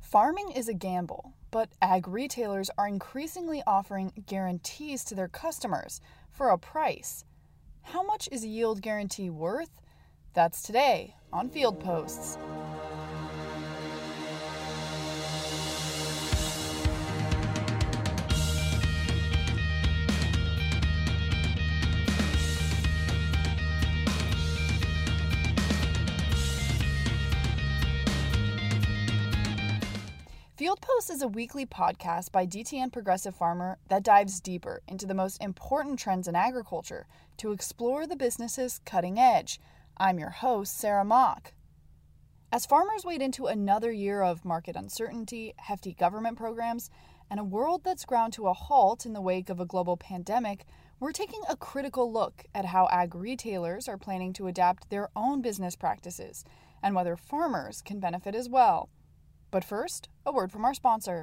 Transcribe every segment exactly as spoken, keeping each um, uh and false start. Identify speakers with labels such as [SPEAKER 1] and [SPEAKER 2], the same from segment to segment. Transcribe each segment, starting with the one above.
[SPEAKER 1] Farming is a gamble, but ag retailers are increasingly offering guarantees to their customers for a price. How much is a yield guarantee worth? That's today on Field Posts. Field Posts is a weekly podcast by D T N Progressive Farmer that dives deeper into the most important trends in agriculture to explore the business's cutting edge. I'm your host, Sarah Mock. As farmers wade into another year of market uncertainty, hefty government programs, and a world that's ground to a halt in the wake of a global pandemic, we're taking a critical look at how ag retailers are planning to adapt their own business practices and whether farmers can benefit as well. But first, a word from our sponsor.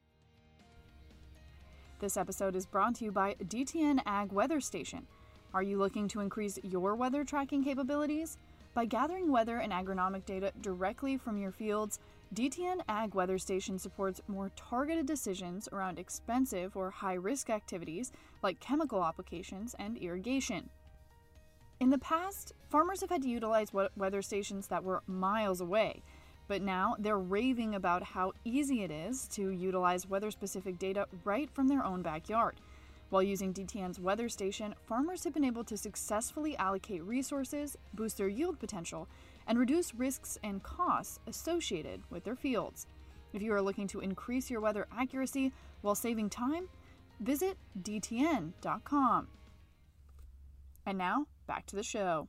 [SPEAKER 1] This episode is brought to you by D T N Ag Weather Station. Are you looking to increase your weather tracking capabilities? By gathering weather and agronomic data directly from your fields, D T N Ag Weather Station supports more targeted decisions around expensive or high-risk activities like chemical applications and irrigation. In the past, farmers have had to utilize weather stations that were miles away, but now they're raving about how easy it is to utilize weather-specific data right from their own backyard. While using D T N's weather station, farmers have been able to successfully allocate resources, boost their yield potential, and reduce risks and costs associated with their fields. If you are looking to increase your weather accuracy while saving time, visit D T N dot com. And now, back to the show.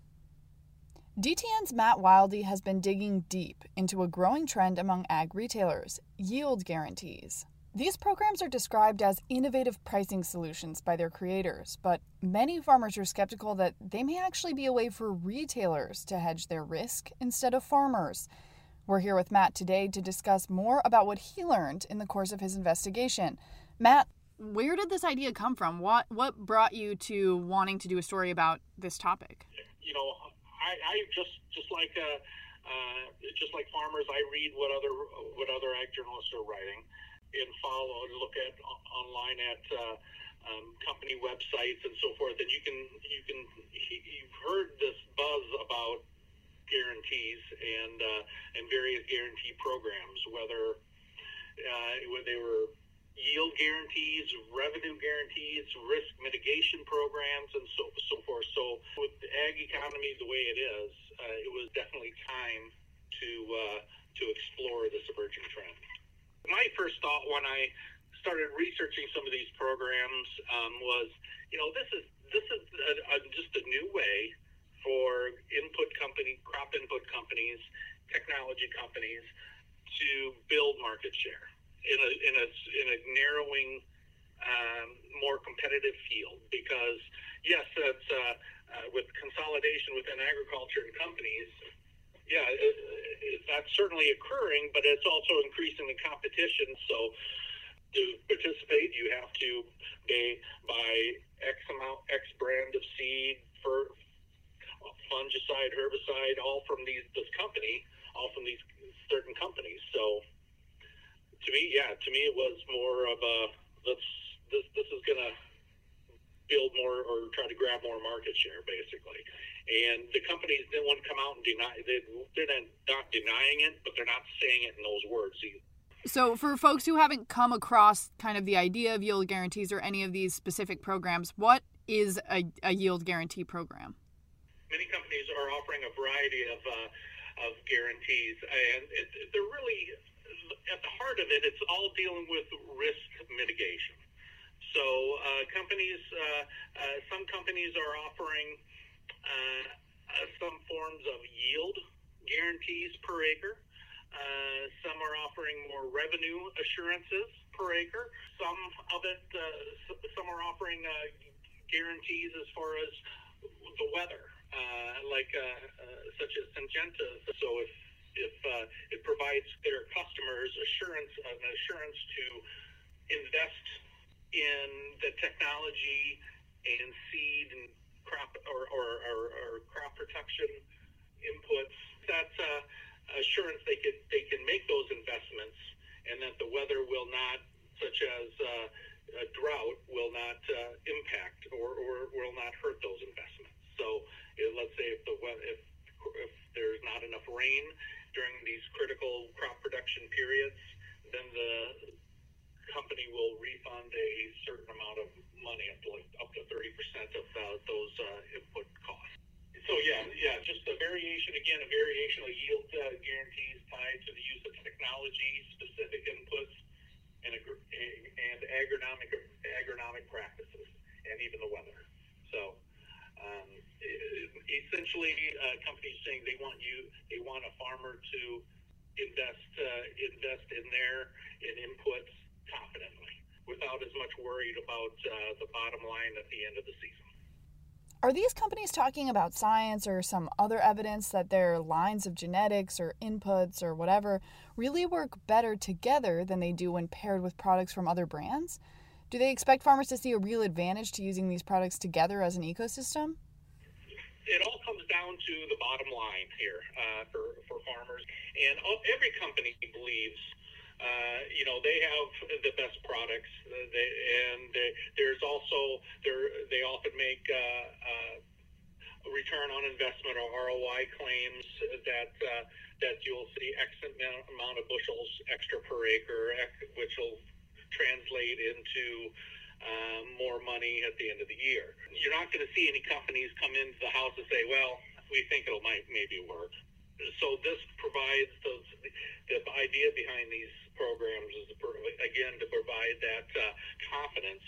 [SPEAKER 1] D T N's Matt Wildy has been digging deep into a growing trend among ag retailers, yield guarantees. These programs are described as innovative pricing solutions by their creators, but many farmers are skeptical that they may actually be a way for retailers to hedge their risk instead of farmers. We're here with Matt today to discuss more about what he learned in the course of his investigation. Matt, where did this idea come from? What what brought you to wanting to do a story about this topic?
[SPEAKER 2] You know, I, I just just like uh, uh, just like farmers, I read what other what other ag journalists are writing, and follow and look at online at uh, um, company websites and so forth. And you can you can you've heard this buzz about guarantees and uh, and various guarantee programs, whether uh, whether they were yield guarantees, revenue guarantees, risk mitigation programs, and so so forth. So with the ag economy the way it is, uh, it was definitely time to uh, to explore this emerging trend. My first thought when I started researching some of these programs um, was, you know, this is this is a, a, just a new way for input company, crop input companies, technology companies to build market share in a in a in a narrowing, um, more competitive field. Because yes, that's uh, uh, with consolidation within agriculture and companies. Yeah, it, it, that's certainly occurring, but it's also increasing the competition. So to participate, you have to pay buy X amount, X brand of seed, for fungicide, herbicide, all from these this company, all from these certain companies. So to me, yeah, to me it was more of a let's this this is going to build more or try to grab more market share, basically. And the companies didn't want to come out and deny, they, they're not denying it, but they're not saying it in those words either.
[SPEAKER 1] So for folks who haven't come across kind of the idea of yield guarantees or any of these specific programs, what is a, a yield guarantee program?
[SPEAKER 2] Many companies are offering a variety of uh, of guarantees, and it, they're really, at the heart of it, it's all dealing with risk mitigation. So uh, companies, uh, uh, some companies are offering Uh, uh, some forms of yield guarantees per acre. Uh, some are offering more revenue assurances per acre. Some of it, uh, some are offering uh, guarantees as far as the weather, uh, like uh, uh, such as Syngenta. So if if uh, it provides their customers assurance, an assurance to invest in the technology and seed and crop or, or, or, or crop protection inputs, that's uh, assurance they can they can make those investments company will refund a certain amount of money, up to like, up to thirty percent of uh, those uh, input costs. So yeah, yeah, just a variation, again, a variation of yield uh, guarantees tied to the use of technology, specific inputs, and, and agronomic agronomic practices, and even the weather. So um, essentially, uh, companies saying they want you, they want a farmer to invest uh, invest in their in inputs confidently, without as much worried about uh, the bottom line at the end of the season.
[SPEAKER 1] Are these companies talking about science or some other evidence that their lines of genetics or inputs or whatever really work better together than they do when paired with products from other brands? Do they expect farmers to see a real advantage to using these products together as an ecosystem?
[SPEAKER 2] It all comes down to the bottom line here uh, for, for farmers. And every company believes Uh, you know, they have the best products, uh, they, and they, there's also, they often make uh, uh, return on investment or R O I claims that uh, that you'll see X amount of bushels extra per acre, which will translate into um, more money at the end of the year. You're not going to see any companies come into the house and say, well, we think it'll might maybe work. So this provides those, the idea behind these programs is, again, to provide that uh, confidence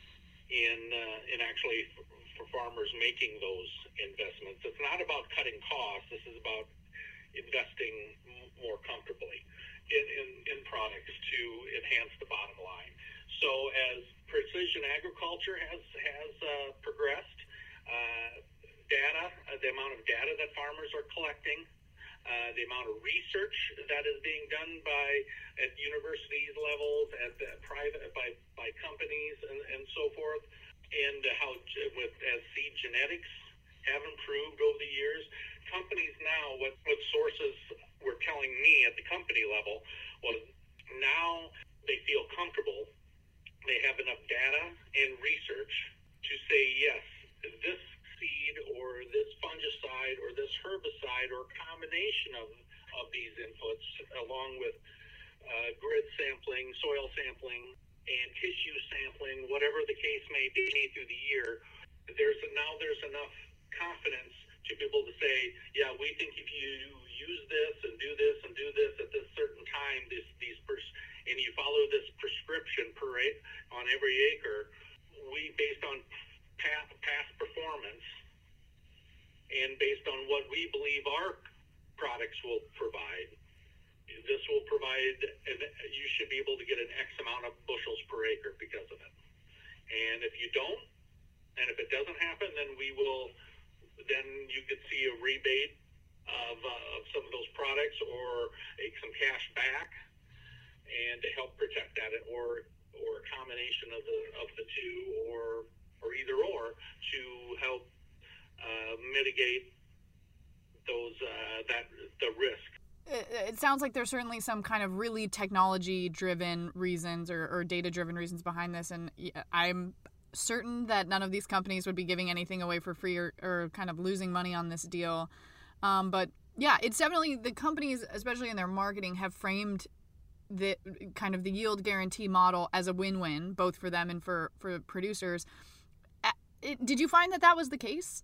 [SPEAKER 2] in uh, in actually f- for farmers making those investments. It's not about cutting costs. This is about investing m- more comfortably in, in, in products to enhance the bottom line. So as precision agriculture has, has uh, progressed, uh, data, uh, the amount of data that farmers are collecting, Uh, the amount of research that is being done by at universities levels, at uh, private by by companies, and, and so forth, and uh, how with as seed genetics have improved over the years. Companies now, what what sources were telling me at the company level was now they feel comfortable. They have enough data and research to say yes, this seed or this fungicide or this herbicide or combination of, of these inputs, along with uh, grid sampling, soil sampling, and tissue sampling, whatever the case may be through the year, there's a, now there's enough confidence to be able to say, yeah, we think if you use this and do this and do this at this certain time, this these pers- and you follow this prescription per a- on every acre, we based on past, past performance and based on what we believe our products will provide, this will provide, you should be able to get an X amount of bushels per acre because of it. And if you don't, and if it doesn't happen, then we will, then you could see a rebate of, uh, of some of those products or a, some cash back, and to help protect that, or or a combination of the of the two, or or either or, to help uh, mitigate those uh, that the risk.
[SPEAKER 1] It, it sounds like there's certainly some kind of really technology-driven reasons or, or data-driven reasons behind this, and I'm certain that none of these companies would be giving anything away for free or, or kind of losing money on this deal. Um, but yeah, it's definitely the companies, especially in their marketing, have framed the kind of the yield guarantee model as a win-win, both for them and for, for producers. It, did you find that that was the case?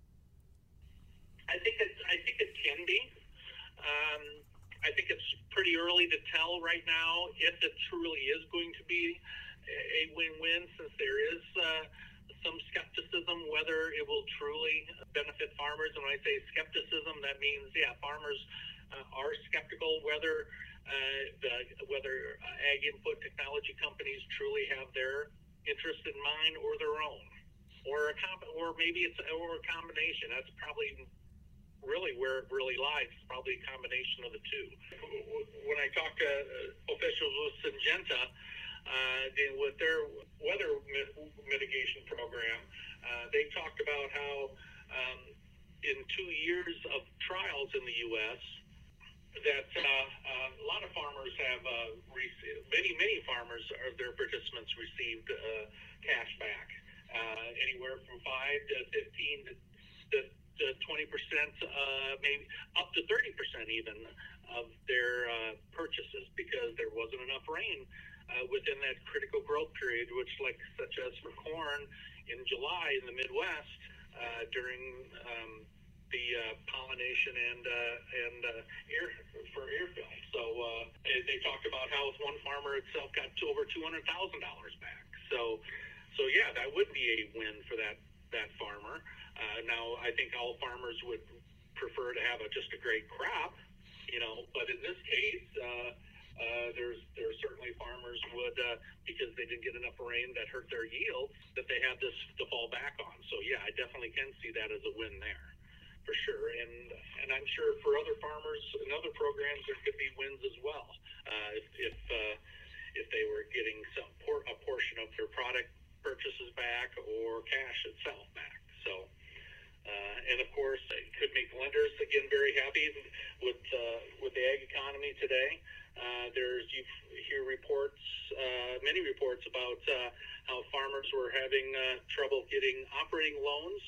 [SPEAKER 2] I think it, I think it can be. Um, I think it's pretty early to tell right now if it truly is going to be a win-win, since there is uh, some skepticism whether it will truly benefit farmers. And when I say skepticism, that means, yeah, farmers uh, are skeptical whether uh, the, whether uh, ag input technology companies truly have their interest in mind or their own, or a comp- or maybe it's or a combination. That's probably really where it really lies. It's probably a combination of the two. When I talk to officials with Syngenta, uh, with their weather mitigation program, uh, they talked about how um, in two years of trials in the U S that uh, uh, a lot of farmers have uh, received, many, many farmers, or their participants received uh, cash back, uh, anywhere from five to fifteen to, to to twenty percent, uh, maybe up to thirty percent even of their uh, purchases, because there wasn't enough rain uh, within that critical growth period, which, like such as for corn in July in the Midwest uh, during um, the uh, pollination and uh, and uh, air for air film. So uh, they talked about how one farmer itself got to over two hundred thousand dollars back. So so yeah, that would be a win for that that farmer. Uh, now I think all farmers would prefer to have a, just a great crop, you know. But in this case, uh, uh, there's there's certainly farmers would uh, because they didn't get enough rain that hurt their yields, that they have this to fall back on. So yeah, I definitely can see that as a win there, for sure. And and I'm sure for other farmers and other programs there could be wins as well. Uh, if if, uh, if they were getting some por- a portion of their product purchases back or cash itself back. So. Uh, and of course, it could make lenders again very happy with uh, with the ag economy today. Uh, there's you hear reports, uh, many reports about uh, how farmers were having uh, trouble getting operating loans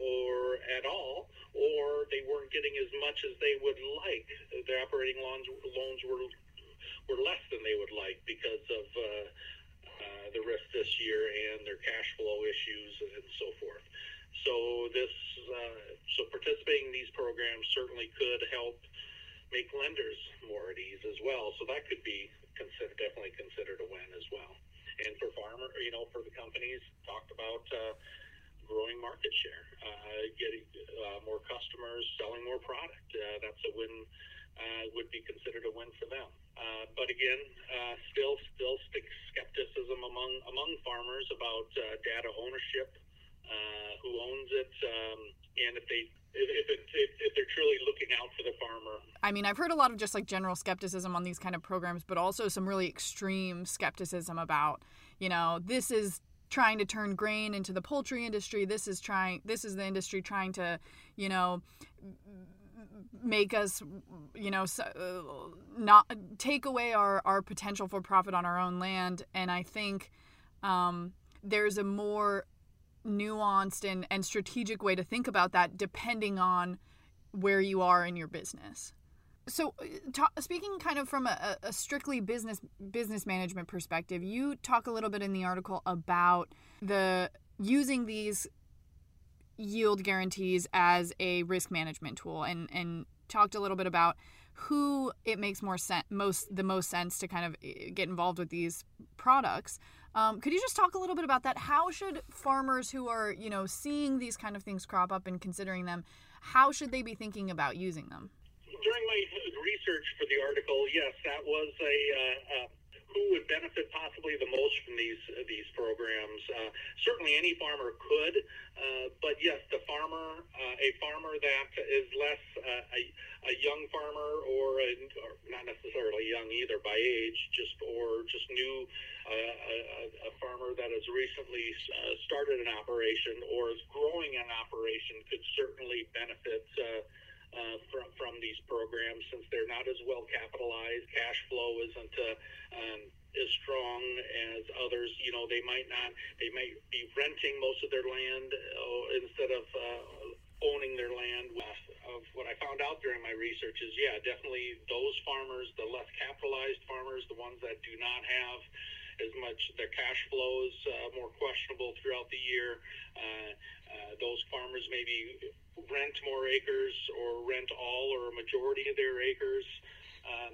[SPEAKER 2] or at all, or they weren't getting as much as they would like. Their operating loans loans were were less than they would like because of uh, uh, the risk this year and their cash flow issues and so forth. So this, uh, so participating in these programs certainly could help make lenders more at ease as well. So that could be considered, definitely considered a win as well. And for farmer, you know, for the companies, talked about uh, growing market share, uh, getting uh, more customers, selling more product. Uh, that's a win. Uh, would be considered a win for them. Uh, but again, uh, still, still skepticism among among farmers about uh, data ownership. Uh, who owns it, um, and if they if, it, if if they're truly looking out for the farmer.
[SPEAKER 1] I mean, I've heard a lot of just like general skepticism on these kind of programs, but also some really extreme skepticism about, you know, this is trying to turn grain into the poultry industry. This is trying. This is the industry trying to, you know, make us, you know, not take away our, our potential for profit on our own land. And I think um, there's a more nuanced and, and strategic way to think about that depending on where you are in your business. So ta- speaking kind of from a, a strictly business business management perspective, you talk a little bit in the article about the using these yield guarantees as a risk management tool, and, and talked a little bit about who it makes more sense, most the most sense to kind of get involved with these products. Um, could you just talk a little bit about that? How should farmers who are, you know, seeing these kind of things crop up and considering them, how should they be thinking about using them?
[SPEAKER 2] During my research for the article, yes, that was a uh, uh, who would benefit possibly the most from these uh, these programs. Uh, certainly, any farmer could, uh, but yes, the farmer, uh, a farmer that is less uh, a, a young farmer, or, a, or not necessarily young either by age, just or just new. Uh, a, a farmer that has recently uh, started an operation or is growing an operation could certainly benefit uh, uh, from from these programs, since they're not as well capitalized. Cash flow isn't uh, um, as strong as others. You know, they might not. They might be renting most of their land uh, instead of uh, owning their land. Of what I found out during my research is, yeah, definitely those farmers, the less capitalized farmers, the ones that do not have as much, their cash flow is uh, more questionable throughout the year. Uh, uh, those farmers maybe rent more acres or rent all or a majority of their acres. Um,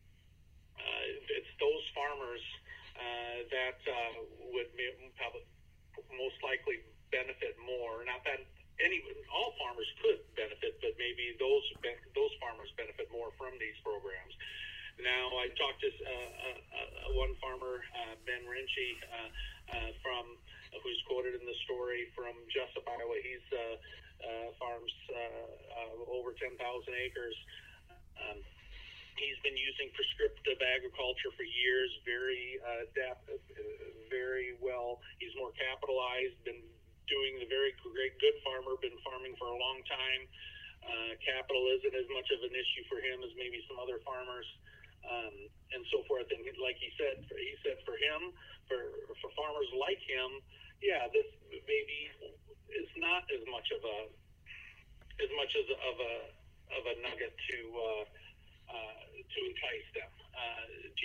[SPEAKER 2] uh, it's those farmers uh, that uh, would probably most likely benefit more. Not that any all farmers could benefit, but maybe those those farmers benefit more from these programs. Now, I talked to uh, uh, one farmer, uh, Ben Rinchie, uh, uh, from uh, who's quoted in the story from Jessup, Iowa. He's uh, uh, farms uh, uh, over ten thousand acres. Um, he's been using prescriptive agriculture for years, very uh, adapt, very well. He's more capitalized, been doing the very great good farmer, been farming for a long time. Uh, capital isn't as much of an issue for him as maybe some other farmers. Um, and so forth. And like he said, he said for him, for for farmers like him, yeah, this maybe is not as much of a as much as of a of a nugget to uh, uh, to entice them uh, to use,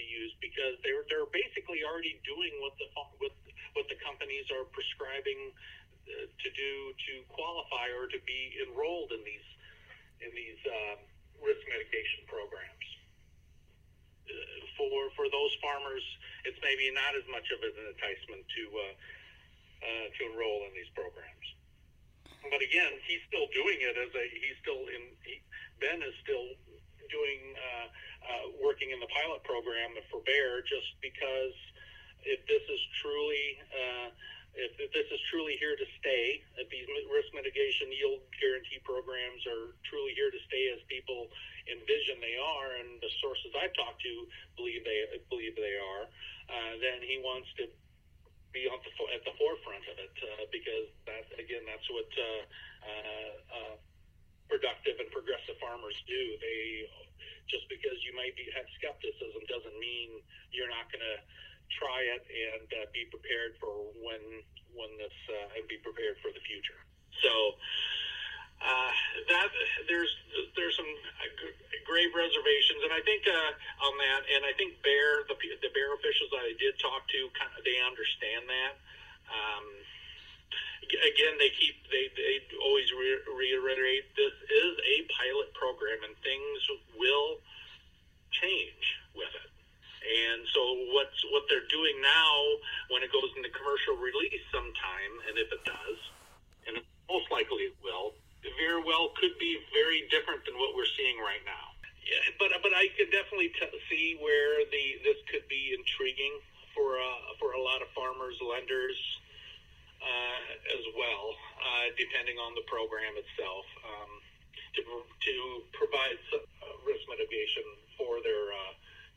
[SPEAKER 2] because they're they're basically already doing what the what what the companies are prescribing uh, to do to qualify or to be enrolled in these in these uh, risk mitigation programs. Uh, for for those farmers, it's maybe not as much of an enticement to uh, uh, to enroll in these programs. But again, he's still doing it as a he's still in he, Ben is still doing uh, uh, working in the pilot program for Bayer, just because if this is truly uh, if, if this is truly here to stay, if these risk mitigation yield guarantee programs are truly here to stay as people envision they are, and the sources I've talked to believe they believe they are, uh, then he wants to be on the, at the forefront of it, uh, because that again that's what uh, uh, uh, productive and progressive farmers do. They just because you might be have skepticism doesn't mean you're not going to try it and uh, be prepared for when when this uh, and be prepared for the future. So uh, that there's there's some grave reservations, and I think uh, on that, and I think Bayer the the Bayer officials that I did talk to, kind of, they understand that. Um, again, they keep they they always re- reiterate this is a pilot program, and things will change with it. And so what's what they're doing now, when it goes into commercial release sometime, and if it does, and most likely it will, very well could be very different than what we're seeing right now. Yeah, but but I could definitely t- see where the this could be intriguing for uh, for a lot of farmers, lenders, uh, as well, uh, depending on the program itself, um, to to provide some, uh, risk mitigation for their uh,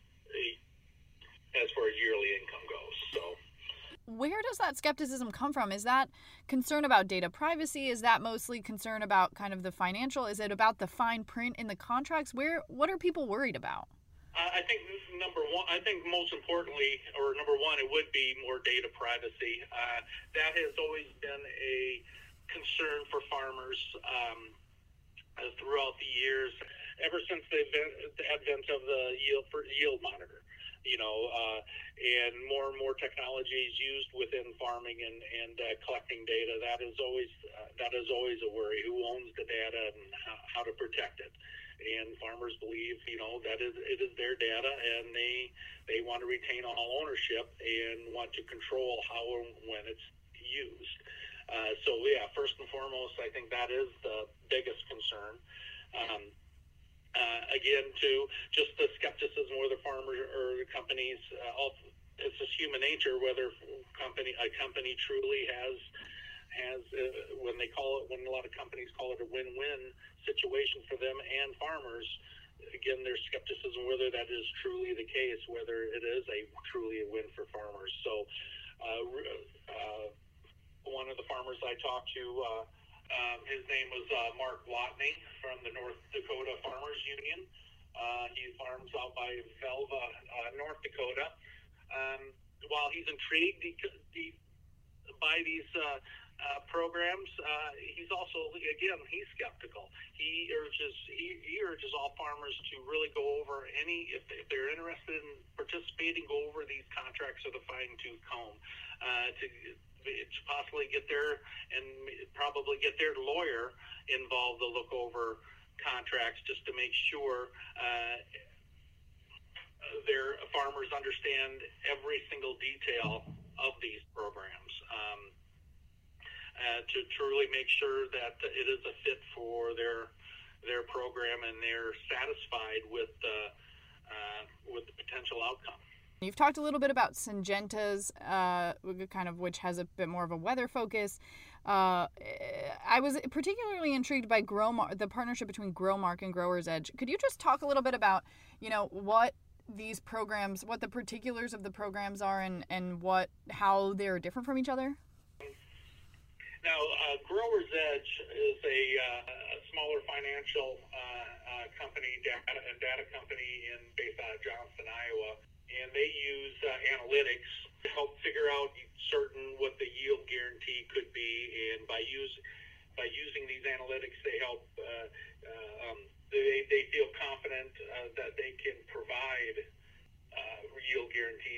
[SPEAKER 2] as far as yearly income goes. So,
[SPEAKER 1] where does that skepticism come from? Is that concern about data privacy? Is that mostly concern about kind of the financial? Is it about the fine print in the contracts? Where what are people worried about?
[SPEAKER 2] Uh, I think number one, I think most importantly, or number one, it would be more data privacy. Uh, that has always been a concern for farmers um, uh, throughout the years, ever since the, event, the advent of the yield for yield monitor. You know, uh, and more and more technology is used within farming and and uh, collecting data. That is always uh, that is always a worry. Who owns the data and how, how to protect it? And farmers believe, you know, that is it is their data, and they they want to retain all ownership and want to control how and when it's used. Uh, so yeah, first and foremost, I think that is the biggest concern. Um, Uh, again, too, just the skepticism whether farmers or the companies, uh, all, it's just human nature, whether company a company truly has, has uh, when they call it, when a lot of companies call it a win-win situation for them and farmers, again, there's skepticism whether that is truly the case, whether it is a truly a win for farmers. So uh, uh, one of the farmers I talked to, uh, Um, his name was uh, Mark Watney from the North Dakota Farmers Union. Uh, he farms out by Velva, uh, North Dakota. Um, while he's intrigued he, he, by these uh, uh, programs, uh, he's also, again, he's skeptical. He urges he, he urges all farmers to really go over any, if, if they're interested in participating, go over these contracts with a fine-tooth comb uh, to to possibly get their and probably get their lawyer involved to look over contracts just to make sure uh, their farmers understand every single detail of these programs, um, uh, to truly make sure that it is a fit for their their program and they're satisfied with uh, uh, with the potential outcome.
[SPEAKER 1] You've talked a little bit about Syngenta's, uh, kind of which has a bit more of a weather focus. Uh, I was particularly intrigued by Growmark, the partnership between Growmark and Growers Edge. Could you just talk a little bit about, you know, what these programs, what the particulars of the programs are, and, and what how they're different from each other?
[SPEAKER 2] Now, uh, Growers Edge is a, uh, a smaller financial uh, uh, company, data, a data company in based out of Johnston, Iowa. And they use uh, analytics to help figure out certain what the yield guarantee could be, and by use by using these analytics, they help. Uh, uh, um, they they feel confident uh, that they can provide uh, yield guarantee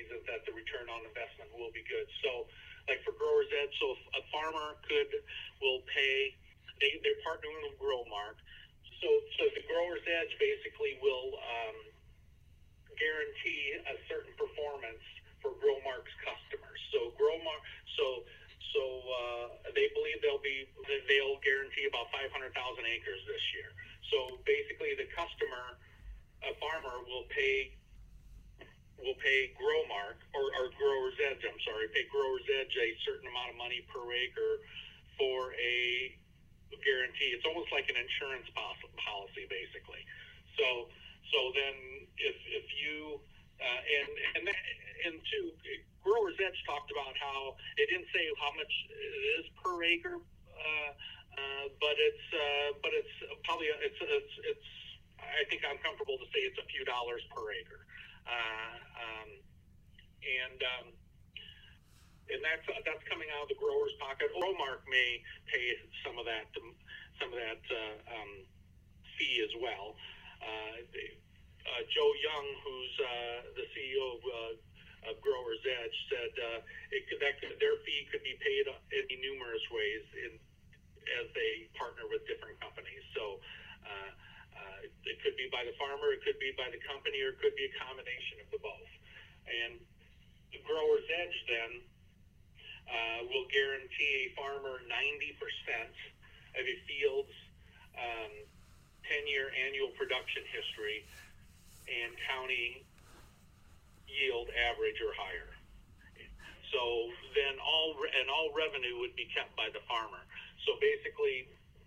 [SPEAKER 2] season that the return on investment will be good. So, like for Growers Edge, so if a farmer could will pay, they they're partnering with Growmark. So, so the Growers Edge basically will um, guarantee a certain performance for Growmark's customers. So Growmark, so so uh, they believe they'll be they'll guarantee about five hundred thousand acres this year. So basically, the customer, a farmer, will pay will pay Growmark or, or Growers Edge. I'm sorry, pay Growers Edge a certain amount of money per acre for a guarantee. It's almost like an insurance policy, basically. So so then if if you uh, and and that, and two, Growers Edge talked about how it didn't say how much it is per acre. Uh, Uh, but it's uh, but it's probably it's it's it's I think I'm comfortable to say it's a few dollars per acre, uh, um, and um, and that's that's coming out of the grower's pocket. Growmark may pay some of that some of that uh, um, fee as well. Uh, uh, Joe Young, who's uh, the C E O of uh, of Growers Edge, said uh, it could, that could, their fee could be paid in numerous ways in. As they partner with different companies. So uh, uh, it could be by the farmer, it could be by the company, or it could be a combination of the both. And the Growers Edge then uh, will guarantee a farmer ninety percent of a field's um, ten-year annual production history and county yield average or higher. So then all and all revenue would be kept by the farmer. So basically,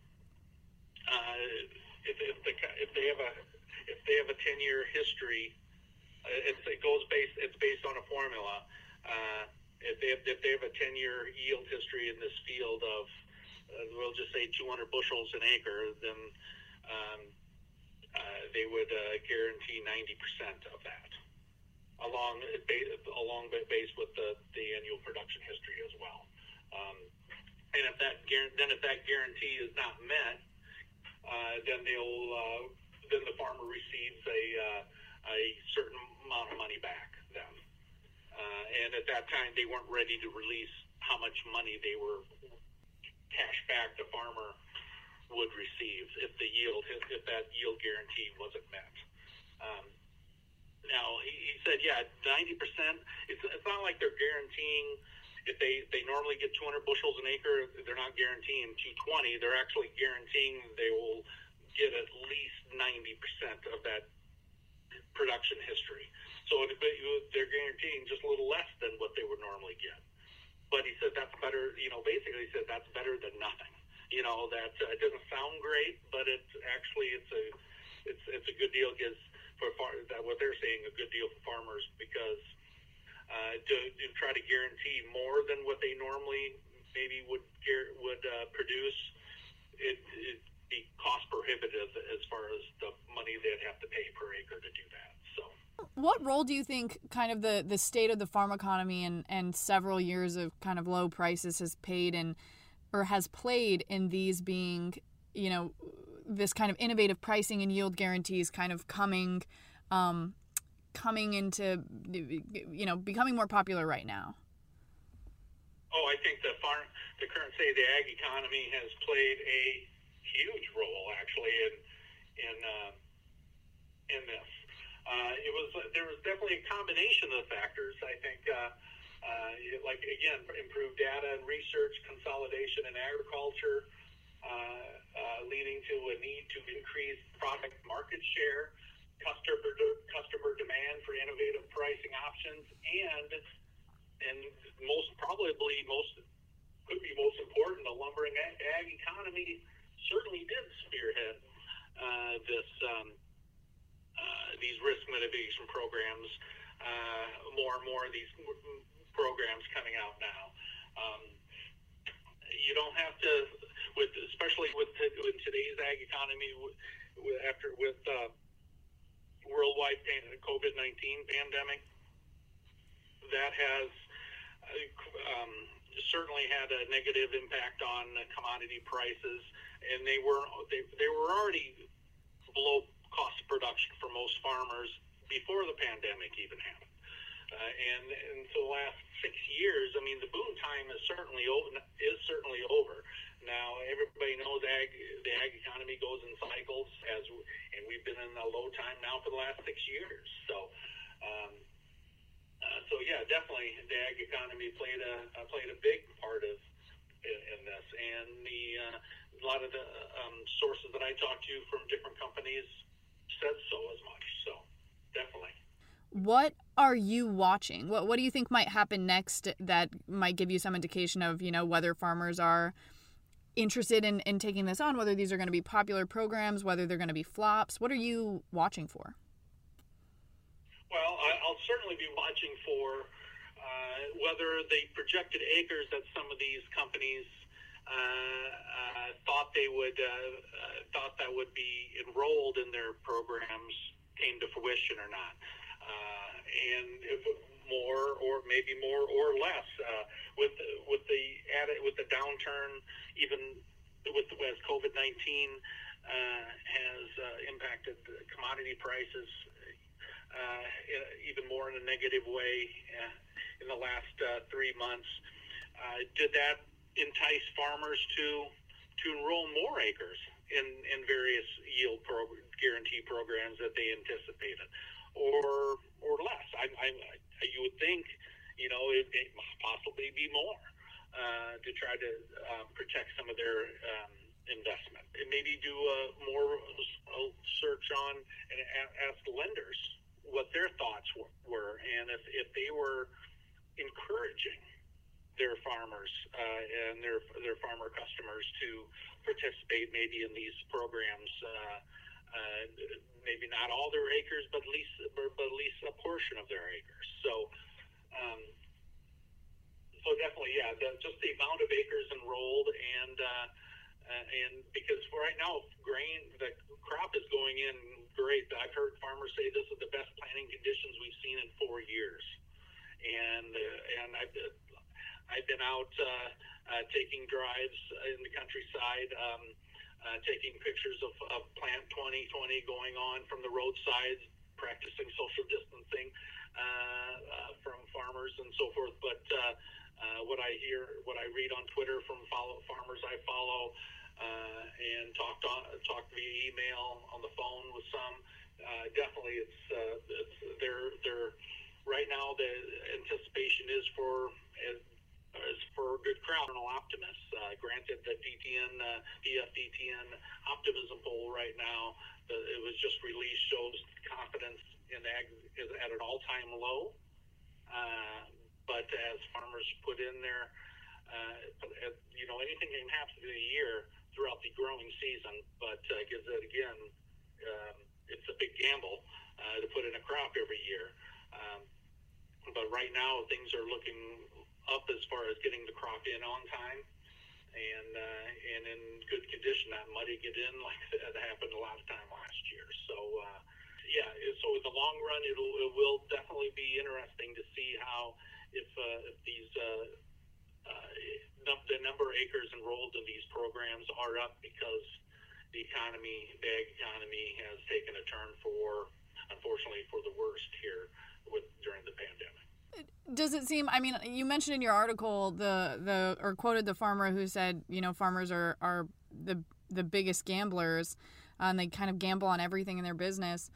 [SPEAKER 2] uh, if, if, the, if they have a if they have a ten-year history, uh, it's, it goes based it's based on a formula. Uh, if they have, if they have a ten-year yield history in this field of uh, we'll just say two hundred bushels an acre, then um, uh, they would uh, guarantee ninety percent of that, along along base with the, the annual production history as well. Um, And if that then if that guarantee is not met, uh, then they'll uh, then the farmer receives a uh, a certain amount of money back then. Uh, and at that time, they weren't ready to release how much money they were cash back the farmer would receive if the yield if that yield guarantee wasn't met. Um, now he, he said, yeah, ninety percent. It's it's not like they're guaranteeing. If they, they normally get two hundred bushels an acre, they're not guaranteeing two hundred twenty. They're actually guaranteeing they will get at least ninety percent of that production history. So they're guaranteeing just a little less than what they would normally get. But he said that's better, you know, basically he said that's better than nothing. You know, that uh, it doesn't sound great, but it's actually it's a it's it's a good deal because for far, that what they're saying a good deal for farmers because Uh, to, to try to guarantee more than what they normally maybe would would uh, produce, it it be cost prohibitive as far as the money they'd have to pay per acre to do that. So,
[SPEAKER 1] what role do you think kind of the, the state of the farm economy and, and several years of kind of low prices has paid in, or has played in these being, you know, this kind of innovative pricing and yield guarantees kind of coming. Um, coming into, you know, becoming more popular right now?
[SPEAKER 2] Oh, I think the farm, the current state of the ag economy has played a huge role, actually, in in uh, in this. Uh, it was there was definitely a combination of the factors. I think, uh, uh, like again, improved data and research, consolidation in agriculture, uh, uh, leading to a need to increase product market share. Customer customer demand for innovative pricing options, and and most probably most could be most important, the lumber and ag economy certainly did spearhead uh, this um, uh, these risk mitigation programs. Uh, more and more of these programs coming out now. Um, you don't have to, with especially with, with today's ag economy, with, after with uh, worldwide COVID nineteen pandemic, that has um, certainly had a negative impact on commodity prices, and they were they, they were already below cost of production for most farmers before the pandemic even happened. Uh, and and so the last six years, I mean, the boom time is certainly over. Is certainly over. Now everybody knows ag, the ag economy goes in cycles, as and we've been in a low time now for the last six years. So, um, uh, so yeah, definitely the ag economy played a uh, played a big part of in, in this, and the uh, a lot of the um, sources that I talked to from different companies said so as much. So, definitely.
[SPEAKER 1] What are you watching? What What do you think might happen next that might give you some indication of, you know, whether farmers are interested in, in taking this on, whether these are going to be popular programs, whether they're going to be flops? What are you watching for?
[SPEAKER 2] Well, I'll certainly be watching for uh, whether the projected acres that some of these companies uh, uh, thought they would uh, uh, thought that would be enrolled in their programs came to fruition or not. Uh, and if more, or maybe more or less, uh, with with the added with the downturn, even with as COVID nineteen uh, has uh, impacted commodity prices uh, even more in a negative way uh, in the last uh, three months. Uh, did that entice farmers to to enroll more acres in in various yield pro- guarantee programs that they anticipated? Or or less. I, I, you would think, you know, it, it possibly be more uh, to try to uh, protect some of their um, investment. And maybe do a more a search on and ask lenders what their thoughts were, and if, if they were encouraging their farmers uh, and their their farmer customers to participate maybe in these programs. Uh, Uh, maybe not all their acres, but at least, but at least a portion of their acres. So, um, so definitely, yeah, the, just the amount of acres enrolled, and uh, uh, and because right now, grain, the crop is going in great. I've heard farmers say this is the best planting conditions we've seen in four years, and uh, and I've I've been out uh, uh, taking drives in the countryside. Um, Uh, taking pictures of, of Plant twenty twenty going on from the roadsides, practicing social distancing uh, uh, from farmers and so forth. But uh, uh, what I hear, what I read on Twitter from follow, farmers I follow, uh, and talked on, talked via email, on the phone with some, uh, definitely it's, uh, it's they're they're right now the anticipation is for. Uh, is for a good crowd and optimists. Uh, granted, the D T N, uh, D F D T N optimism poll right now, uh, it was just released, shows confidence in ag is at an all-time low. Uh, but as farmers put in there, uh, you know, anything can happen in a year throughout the growing season, but uh, gives it again, um, it's a big gamble uh, to put in a crop every year. Um, but right now, things are looking up as far as getting the crop in on time and uh, and in good condition, not mudding it in like that happened a lot of time last year. So uh, yeah, so in the long run, it'll it will definitely be interesting to see how if uh, if these uh, uh, the number of acres enrolled in these programs are up because the economy, the ag economy, has taken a turn for, unfortunately, for the worst here with during the pandemic.
[SPEAKER 1] Does it seem, I mean, you mentioned in your article the, the or quoted the farmer who said, you know, farmers are, are the the biggest gamblers uh, and they kind of gamble on everything in their business.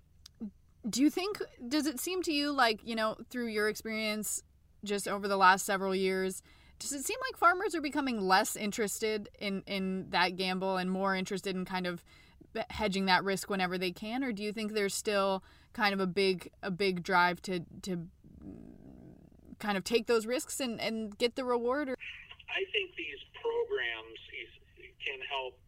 [SPEAKER 1] Do you think, does it seem to you like, you know, through your experience just over the last several years, does it seem like farmers are becoming less interested in, in that gamble and more interested in kind of hedging that risk whenever they can? Or do you think there's still kind of a big a big drive to to kind of take those risks and, and get the reward? Or?
[SPEAKER 2] I think these programs can help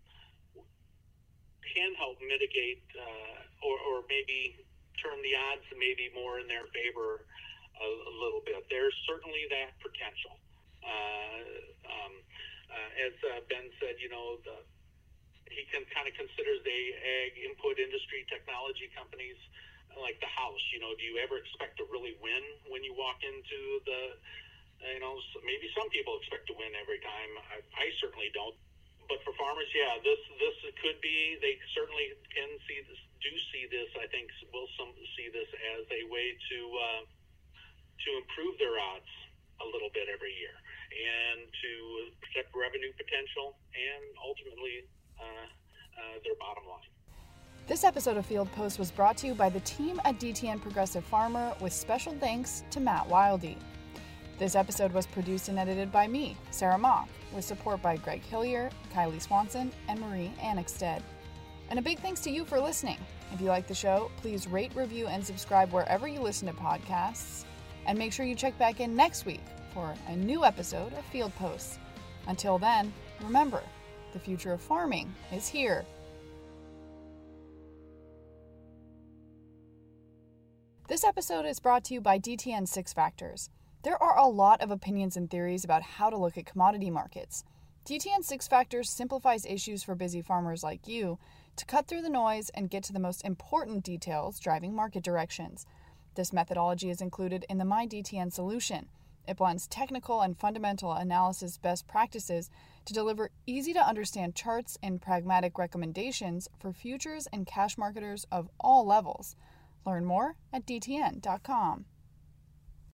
[SPEAKER 2] can help mitigate uh, or, or maybe turn the odds maybe more in their favor a, a little bit. There's certainly that potential. Uh, um, uh, as uh, Ben said, you know, the, he can kind of considers the ag input industry technology companies like the house. You know, do you ever expect to really win when you walk into the, you know, maybe some people expect to win every time. I, I certainly don't. But for farmers, yeah, this this could be, they certainly can see this, do see this, I think, will some see this as a way to uh, to improve their odds a little bit every year and to protect revenue potential and ultimately uh, uh, their bottom line.
[SPEAKER 1] This episode of Field Post was brought to you by the team at D T N Progressive Farmer, with special thanks to Matt Wildy. This episode was produced and edited by me, Sarah Mock, with support by Greg Hillier, Kylie Swanson, and Marie Annexted. And a big thanks to you for listening. If you like the show, please rate, review, and subscribe wherever you listen to podcasts. And make sure you check back in next week for a new episode of Field Posts. Until then, remember, the future of farming is here. This episode is brought to you by D T N Six Factors. There are a lot of opinions and theories about how to look at commodity markets. D T N Six Factors simplifies issues for busy farmers like you to cut through the noise and get to the most important details driving market directions. This methodology is included in the My D T N solution. It blends technical and fundamental analysis best practices to deliver easy-to-understand charts and pragmatic recommendations for futures and cash marketers of all levels. Learn more at D T N dot com.